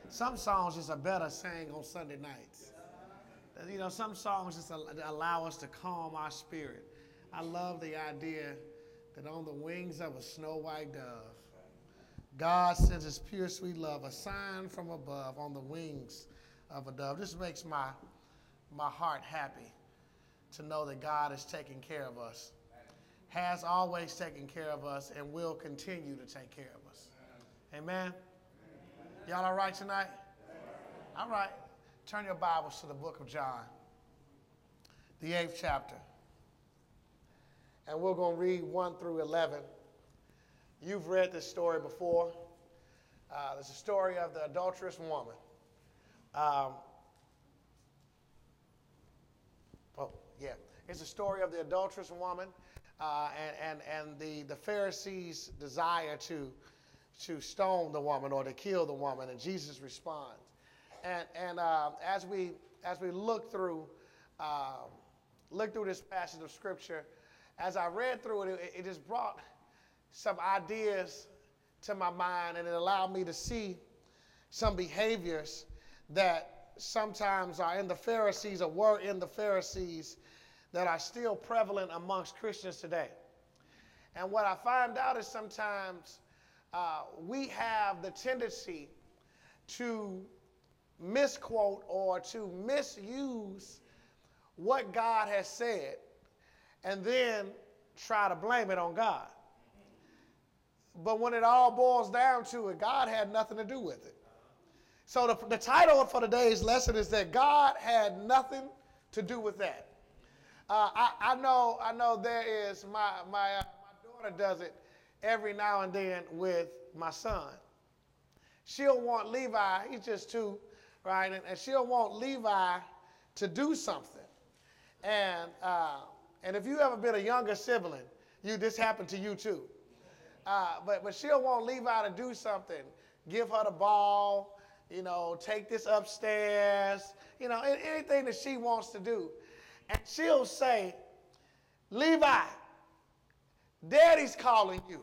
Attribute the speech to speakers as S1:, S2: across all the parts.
S1: Some songs just are better sang on Sunday nights. You know, some songs just allow us to calm our spirit. I love the idea that on the wings of a snow white dove, God sends his pure sweet love, a sign from above on the wings of a dove. This makes my heart happy to know that God is taking care of us, has always taken care of us, and will continue to take care of us. Amen? Y'all all right tonight? All right. Turn your Bibles to the book of John, the 8th chapter. And we're going to read 1 through 11. You've read this story before. It's a story of the adulterous woman. It's a story of the adulterous woman and the Pharisees' desire to stone the woman or to kill the woman, and Jesus responds. And as we look through this passage of Scripture, as I read through it, it just brought some ideas to my mind, and it allowed me to see some behaviors that sometimes are in the Pharisees or were in the Pharisees that are still prevalent amongst Christians today. And what I find out is sometimes we have the tendency to misquote or to misuse what God has said and then try to blame it on God. But when it all boils down to it, God had nothing to do with it. So the title for today's lesson is that God had nothing to do with that. I know there is, my daughter does it every now and then with my son. She'll want Levi, he's just 2, right? And she'll want Levi to do something. And if you ever been a younger sibling, this happened to you too. But she'll want Levi to do something, give her the ball, take this upstairs, anything that she wants to do. And she'll say, Levi, Daddy's calling you.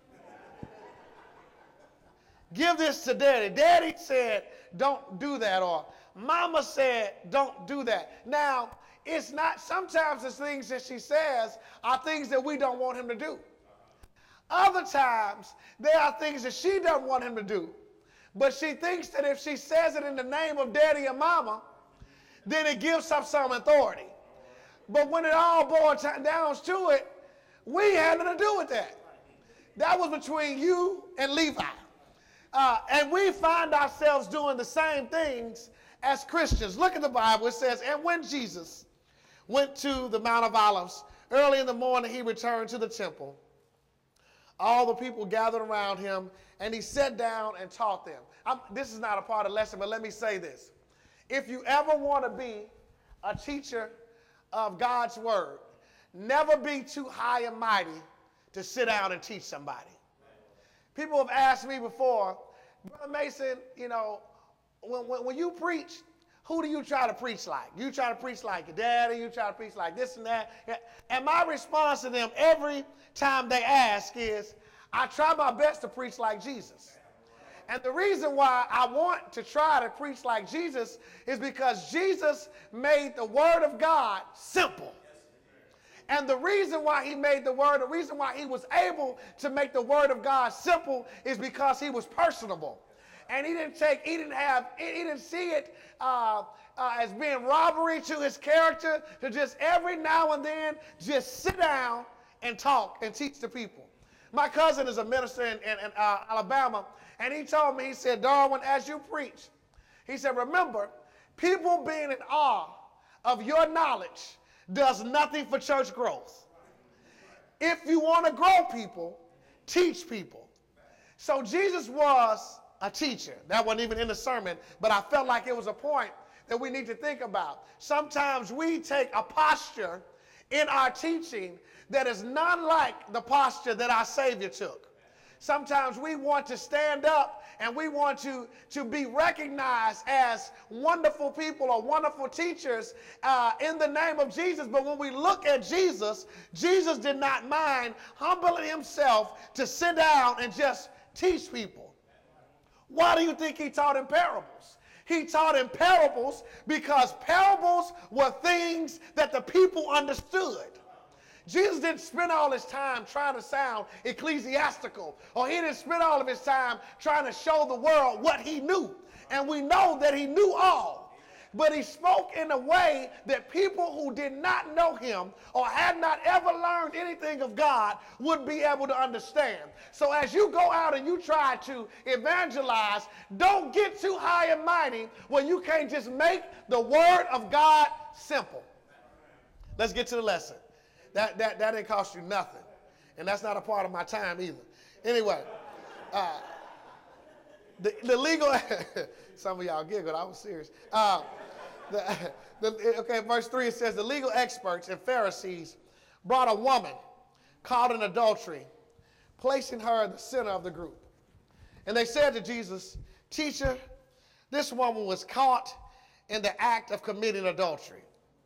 S1: Give this to Daddy. Daddy said, don't do that. Or Mama said, don't do that. Now, it's not, sometimes the things that she says are things that we don't want him to do. Other times, there are things that she doesn't want him to do. But she thinks that if she says it in the name of Daddy and Mama, then it gives her some authority. But when it all boils down to it, we had nothing to do with that. That was between you and Levi. And we find ourselves doing the same things as Christians. Look at the Bible. It says, and when Jesus went to the Mount of Olives, early in the morning he returned to the temple. All the people gathered around him, and he sat down and taught them. This is not a part of the lesson, but let me say this. If you ever want to be a teacher of God's word, never be too high and mighty to sit down and teach somebody. People have asked me before, Brother Mason, when you preach, who do you try to preach like? You try to preach like your daddy, you try to preach like this and that. And my response to them every time they ask is, I try my best to preach like Jesus. And the reason why I want to try to preach like Jesus is because Jesus made the word of God simple. And the reason why he made the reason why he was able to make the word of God simple is because he was personable. And he didn't see it as being robbery to his character to just every now and then just sit down and talk and teach the people. My cousin is a minister in Alabama, and he told me, he said, Darwin, as you preach, he said, remember, people being in awe of your knowledge does nothing for church growth. If you want to grow people, teach people. So Jesus was a teacher. That wasn't even in the sermon, but I felt like it was a point that we need to think about. Sometimes we take a posture in our teaching that is not like the posture that our Savior took. Sometimes we want to stand up and we want to be recognized as wonderful people or wonderful teachers in the name of Jesus. But when we look at Jesus, Jesus did not mind humbling himself to sit down and just teach people. Why do you think he taught in parables? He taught in parables because parables were things that the people understood. Jesus didn't spend all his time trying to sound ecclesiastical, or he didn't spend all of his time trying to show the world what he knew. And we know that he knew all. But he spoke in a way that people who did not know him or had not ever learned anything of God would be able to understand. So as you go out and you try to evangelize, don't get too high and mighty where you can't just make the word of God simple. Let's get to the lesson. That didn't cost you nothing. And that's not a part of my time either. Anyway, the legal, some of y'all giggled, I was serious. Okay, verse 3, it says, the legal experts and Pharisees brought a woman caught in adultery, placing her in the center of the group. And they said to Jesus, "Teacher, this woman was caught in the act of committing adultery.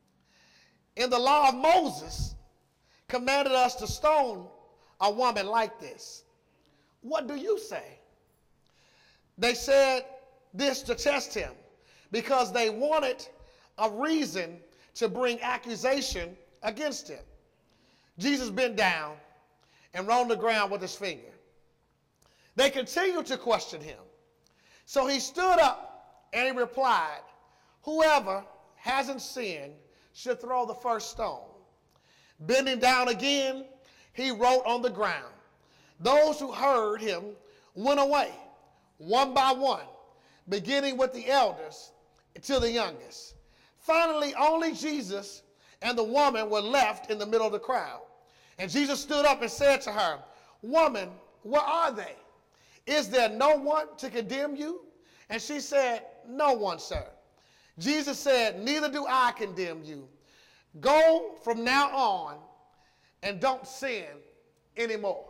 S1: In the law of Moses, commanded us to stone a woman like this. What do you say?" They said this to test him because they wanted a reason to bring accusation against him. Jesus bent down and wrote on the ground with his finger. They continued to question him. So he stood up and he replied, "Whoever hasn't sinned should throw the first stone." Bending down again, he wrote on the ground. Those who heard him went away, one by one, beginning with the elders to the youngest. Finally, only Jesus and the woman were left in the middle of the crowd. And Jesus stood up and said to her, "Woman, where are they? Is there no one to condemn you?" And she said, "No one, sir." Jesus said, "Neither do I condemn you. Go from now on and don't sin anymore."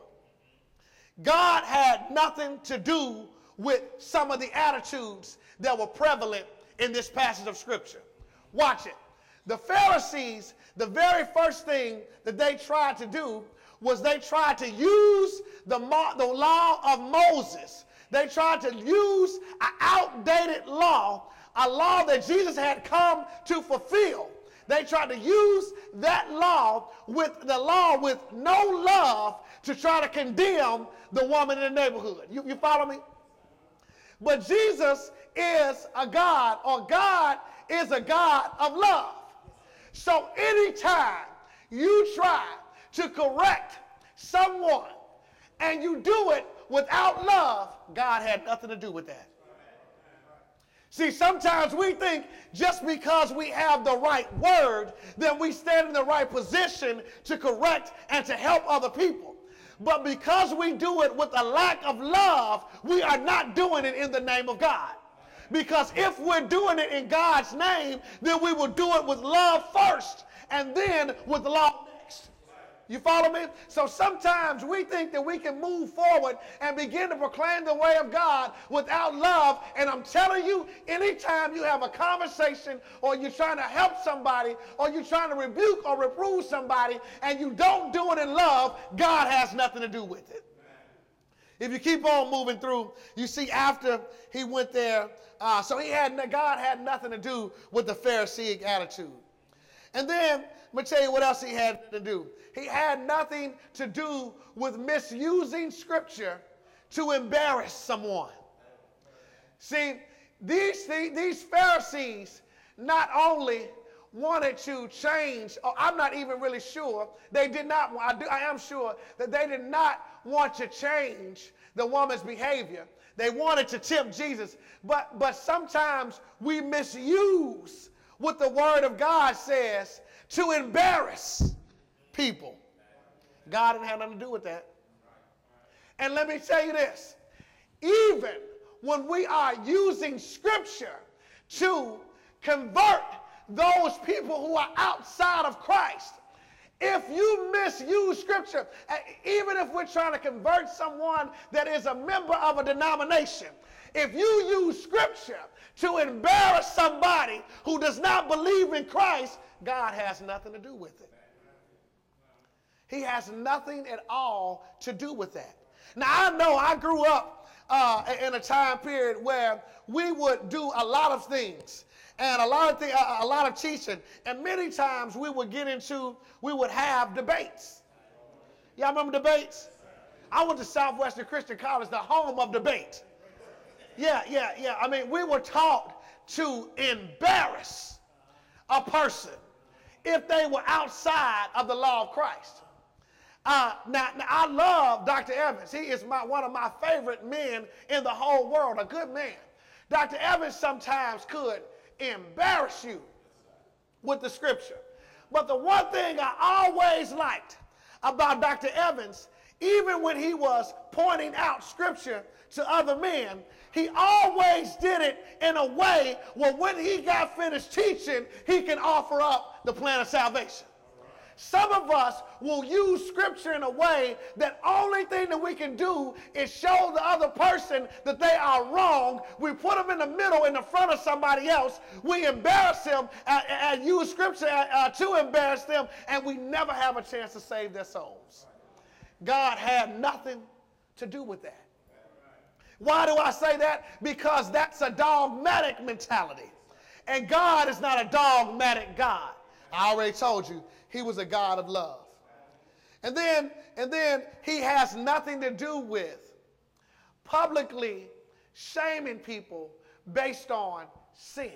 S1: God had nothing to do with some of the attitudes that were prevalent in this passage of Scripture. Watch it. The Pharisees, the very first thing that they tried to do was they tried to use the law of Moses. They tried to use an outdated law, a law that Jesus had come to fulfill. They tried to use that law with no love to try to condemn the woman in the neighborhood. You follow me? But Jesus is a God, or God is a God of love. So anytime you try to correct someone and you do it without love, God had nothing to do with that. See, sometimes we think just because we have the right word, then we stand in the right position to correct and to help other people. But because we do it with a lack of love, we are not doing it in the name of God. Because if we're doing it in God's name, then we will do it with love first and then with love next. You follow me? So sometimes we think that we can move forward and begin to proclaim the way of God without love. And I'm telling you, anytime you have a conversation or you're trying to help somebody or you're trying to rebuke or reprove somebody and you don't do it in love, God has nothing to do with it. If you keep on moving through, you see after he went there, God had nothing to do with the Pharisaic attitude. And then, I'm going to tell you what else he had to do. He had nothing to do with misusing Scripture to embarrass someone. See, these Pharisees not only wanted to change, or I'm not even really sure, they did not, I am sure that they did not want to change the woman's behavior. They wanted to tempt Jesus, but sometimes we misuse what the Word of God says to embarrass people. God didn't have nothing to do with that. And let me tell you this, even when we are using Scripture to convert those people who are outside of Christ, if you misuse Scripture, even if we're trying to convert someone that is a member of a denomination, if you use Scripture to embarrass somebody who does not believe in Christ, God has nothing to do with it. He has nothing at all to do with that. Now, I know I grew up in a time period where we would do a lot of things and a lot of teaching, and many times we would have debates. Y'all remember debates? I went to Southwestern Christian College, the home of debate. Yeah. I mean, we were taught to embarrass a person if they were outside of the law of Christ. Now, I love Dr. Evans. He is one of my favorite men in the whole world, a good man. Dr. Evans sometimes could embarrass you with the scripture. But the one thing I always liked about Dr. Evans, even when he was pointing out scripture to other men, he always did it in a way where when he got finished teaching, he can offer up the plan of salvation. Some of us will use scripture in a way that only thing that we can do is show the other person that they are wrong. We put them in the middle in the front of somebody else. We embarrass them and use scripture to embarrass them, and we never have a chance to save their souls. God had nothing to do with that. Why do I say that? Because that's a dogmatic mentality. And God is not a dogmatic God. I already told you, he was a God of love. And then he has nothing to do with publicly shaming people based on sin.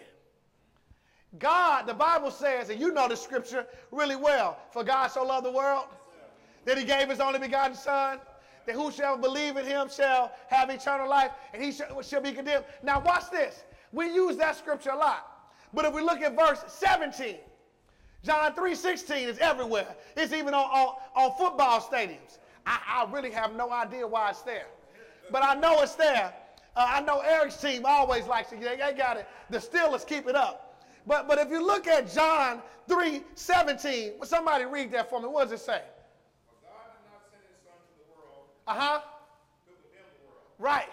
S1: God, the Bible says, and you know the scripture really well, for God so loved the world that he gave his only begotten son, that whosoever believe in him shall have eternal life, and he shall be condemned. Now watch this. We use that scripture a lot. But if we look at verse 17, John 3:16 is everywhere. It's even on football stadiums. I really have no idea why it's there. But I know it's there. I know Eric's team always likes it. They got it. The Steelers keep it up. But if you look at John 3:17, somebody read that for me. What does it say?
S2: For God did not send his son to the world to condemn the world.
S1: Right.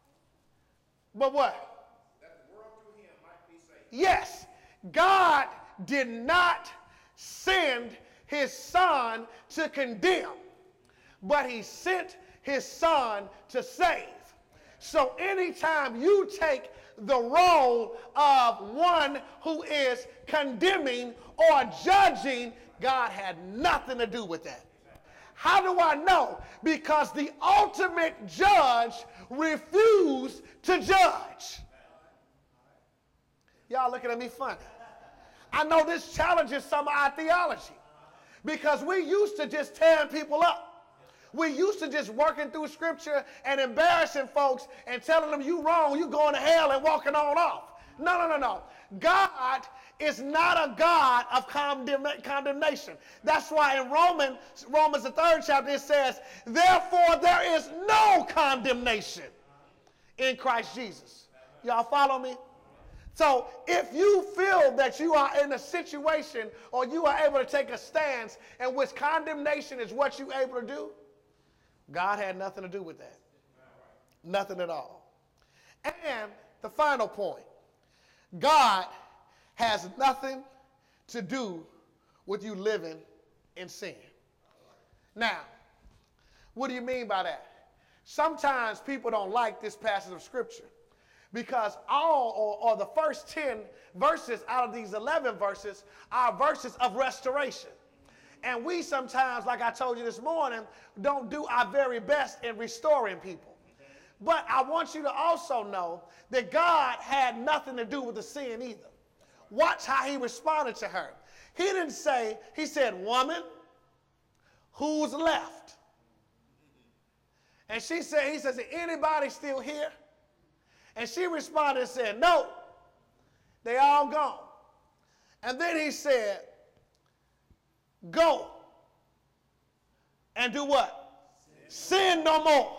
S1: But what?
S2: That the world through him might be saved.
S1: Yes. God did not send his son to condemn, but he sent his son to save. So anytime you take the role of one who is condemning or judging, God had nothing to do with that. How do I know? Because the ultimate judge refused to judge. Y'all looking at me funny. I know this challenges some of our theology because we used to just tearing people up. We used to just working through scripture and embarrassing folks and telling them you wrong, you going to hell and walking on off. No. God is not a God of condemnation. That's why in Romans the 3rd chapter, it says, therefore there is no condemnation in Christ Jesus. Y'all follow me? So if you feel that you are in a situation or you are able to take a stance in which condemnation is what you're able to do, God had nothing to do with that. Nothing at all. And the final point, God has nothing to do with you living in sin. Now, what do you mean by that? Sometimes people don't like this passage of scripture because the first 10 verses out of these 11 verses are verses of restoration. And we sometimes, like I told you this morning, don't do our very best in restoring people. But I want you to also know that God had nothing to do with the sin either. Watch how he responded to her. He didn't say, he said, woman, who's left? And he says, is anybody still here? And she responded and said, no, they all gone. And then he said, go and do what? Sin no more.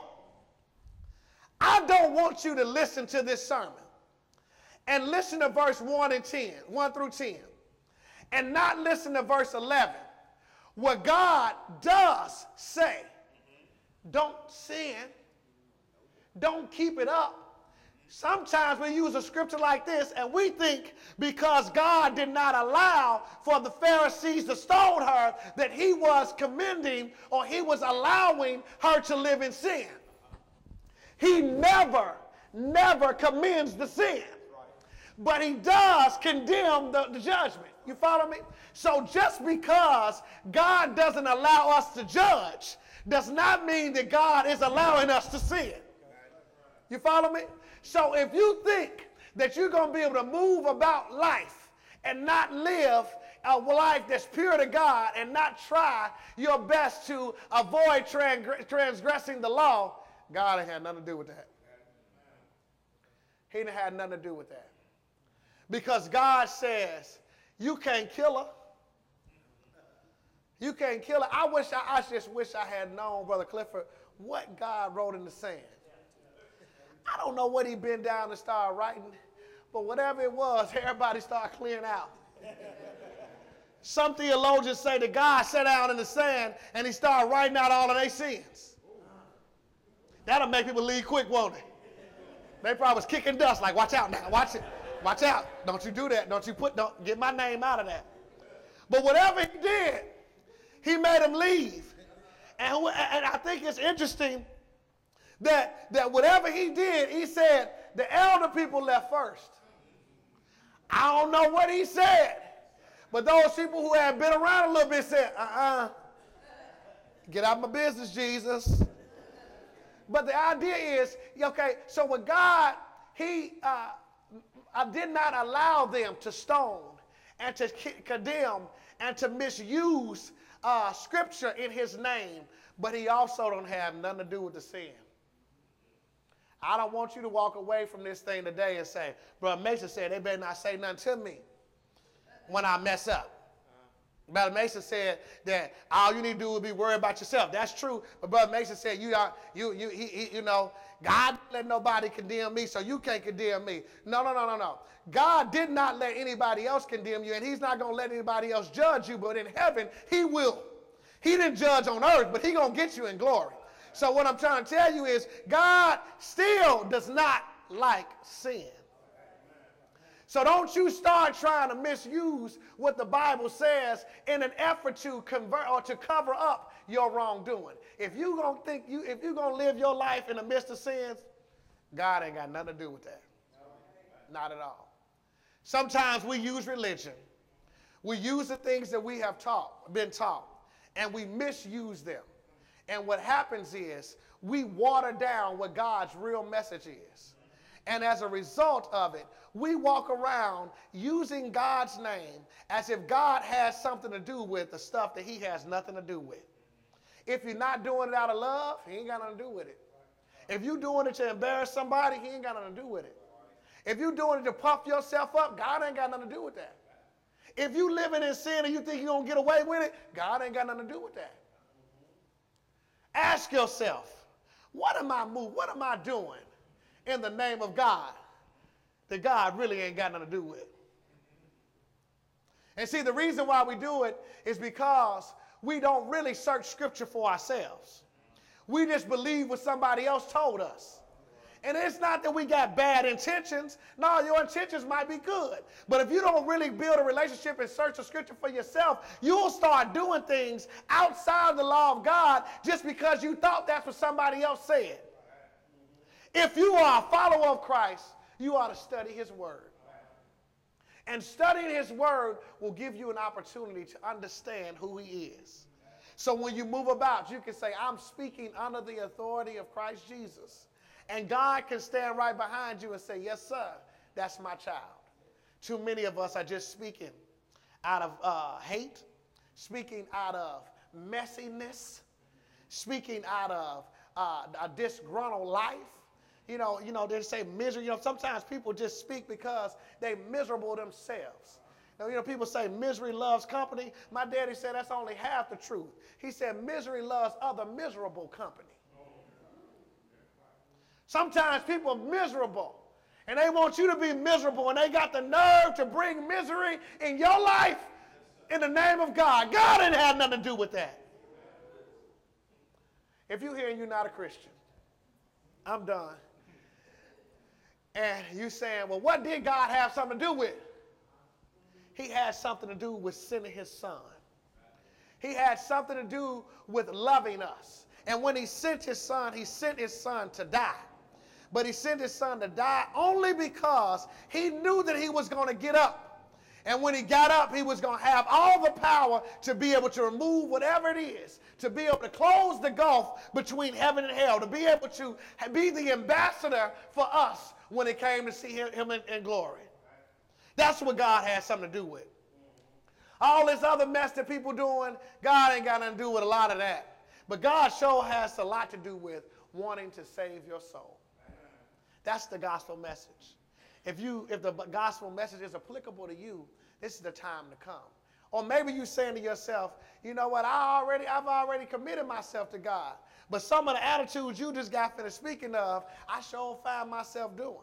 S1: I don't want you to listen to this sermon and listen to verse 1 through 10, and not listen to verse 11, where God does say, don't sin, don't keep it up. Sometimes we use a scripture like this and we think because God did not allow for the Pharisees to stone her that he was commending or he was allowing her to live in sin. he never commends the sin. But he does condemn the judgment. You follow me? So just because God doesn't allow us to judge does not mean that God is allowing us to sin. You follow me? So if you think that you're going to be able to move about life and not live a life that's pure to God and not try your best to avoid transgressing the law, God ain't had nothing to do with that. He didn't have nothing to do with that. Because God says, you can't kill her. You can't kill her. I just wish I had known, Brother Clifford, what God wrote in the sand. I don't know what he bent down and started writing, but whatever it was, everybody started clearing out. Some theologians say that God sat down in the sand and he started writing out all of their sins. That'll make people leave quick, won't it? They probably was kicking dust like, watch out now, watch it. Watch out. Don't you do that. Don't get my name out of that. But whatever he did, he made them leave. And I think it's interesting that whatever he did, he said the elder people left first. I don't know what he said, but those people who had been around a little bit said, get out of my business, Jesus. But the idea is, okay, so with God, I did not allow them to stone and to condemn and to misuse scripture in his name, but he also don't have nothing to do with the sin. I don't want you to walk away from this thing today and say, Brother Mason said they better not say nothing to me when I mess up. Brother Mason said that all you need to do is be worried about yourself. That's true. But Brother Mason said, you know, God didn't let nobody condemn me, so you can't condemn me. No. God did not let anybody else condemn you, and he's not going to let anybody else judge you, but in heaven, he will. He didn't judge on earth, but he's going to get you in glory. So what I'm trying to tell you is God still does not like sin. So don't you start trying to misuse what the Bible says in an effort to convert or to cover up your wrongdoing. If you're gonna live your life in the midst of sins, God ain't got nothing to do with that. Not at all. Sometimes we use religion. We use the things that we have been taught, and we misuse them. And what happens is we water down what God's real message is. And as a result of it, we walk around using God's name as if God has something to do with the stuff that he has nothing to do with. If you're not doing it out of love, he ain't got nothing to do with it. If you're doing it to embarrass somebody, he ain't got nothing to do with it. If you're doing it to puff yourself up, God ain't got nothing to do with that. If you living in sin and you think you're going to get away with it, God ain't got nothing to do with that. Ask yourself, what am I doing in the name of God that God really ain't got nothing to do with? And see, the reason why we do it is because we don't really search scripture for ourselves. We just believe what somebody else told us. And it's not that we got bad intentions. No, your intentions might be good. But if you don't really build a relationship and search the scripture for yourself, you'll start doing things outside the law of God just because you thought that's what somebody else said. If you are a follower of Christ, you ought to study his word. And studying his word will give you an opportunity to understand who he is. So when you move about, you can say, I'm speaking under the authority of Christ Jesus. And God can stand right behind you and say, yes, sir, that's my child. Too many of us are just speaking out of hate, speaking out of messiness, speaking out of a disgruntled life. You know, they say misery. You know, sometimes people just speak because they're miserable themselves. Now, you know, people say misery loves company. My daddy said that's only half the truth. He said misery loves other miserable company. Sometimes people are miserable, and they want you to be miserable, and they got the nerve to bring misery in your life in the name of God. God didn't have nothing to do with that. If you're here and you're not a Christian, I'm done. And you saying, well, what did God have something to do with? He had something to do with sending his son. He had something to do with loving us. And when he sent his son to die. but he sent his son to die only because he knew that he was going to get up. And when he got up, he was going to have all the power to be able to remove whatever it is, to be able to close the gulf between heaven and hell, to be able to be the ambassador for us when it came to see him in glory. That's what God has something to do with. All this other mess that people doing, God ain't got nothing to do with a lot of that. But God sure has a lot to do with wanting to save your soul. That's the gospel message. If the gospel message is applicable to you, this is the time to come. Or maybe you're saying to yourself, you know what, I've already committed myself to God. But some of the attitudes you just got finished speaking of, I sure find myself doing.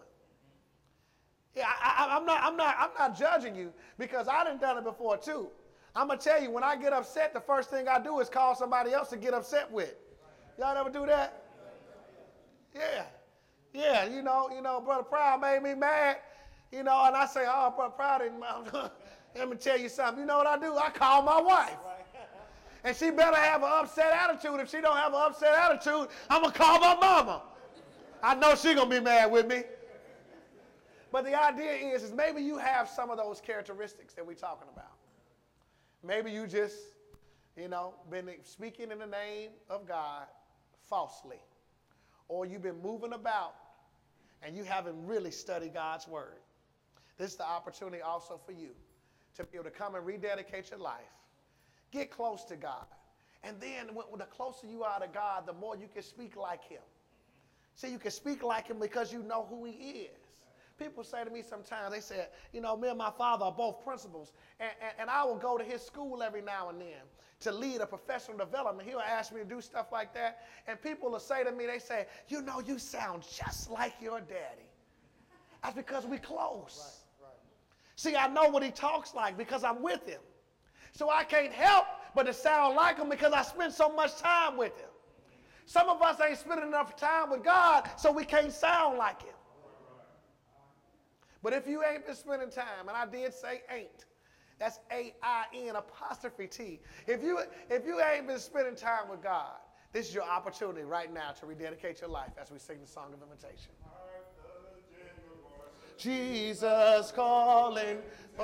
S1: Yeah, I'm not judging you because I done it before too. I'm going to tell you, when I get upset, the first thing I do is call somebody else to get upset with. Y'all ever do that? Yeah. Yeah, you know, Brother Proud made me mad, and I say, oh, Brother Proud, let me tell you something. You know what I do? I call my wife. And she better have an upset attitude. If she don't have an upset attitude, I'm going to call my mama. I know she's going to be mad with me. But the idea is maybe you have some of those characteristics that we're talking about. Maybe you just, been speaking in the name of God falsely. Or you've been moving about and you haven't really studied God's word. This is the opportunity also for you to be able to come and rededicate your life. Get close to God. And then when the closer you are to God, the more you can speak like him. See, you can speak like him because you know who he is. People say to me sometimes, they say, me and my father are both principals, and I will go to his school every now and then to lead a professional development. He'll ask me to do stuff like that, and people will say to me, they say, you sound just like your daddy. That's because we close. Right. See, I know what he talks like because I'm with him. So I can't help but to sound like him because I spend so much time with him. Some of us ain't spending enough time with God, so we can't sound like him. But if you ain't been spending time, and I did say ain't, that's A-I-N apostrophe T. If you ain't been spending time with God, this is your opportunity right now to rededicate your life as we sing the song of invitation. Jesus calling.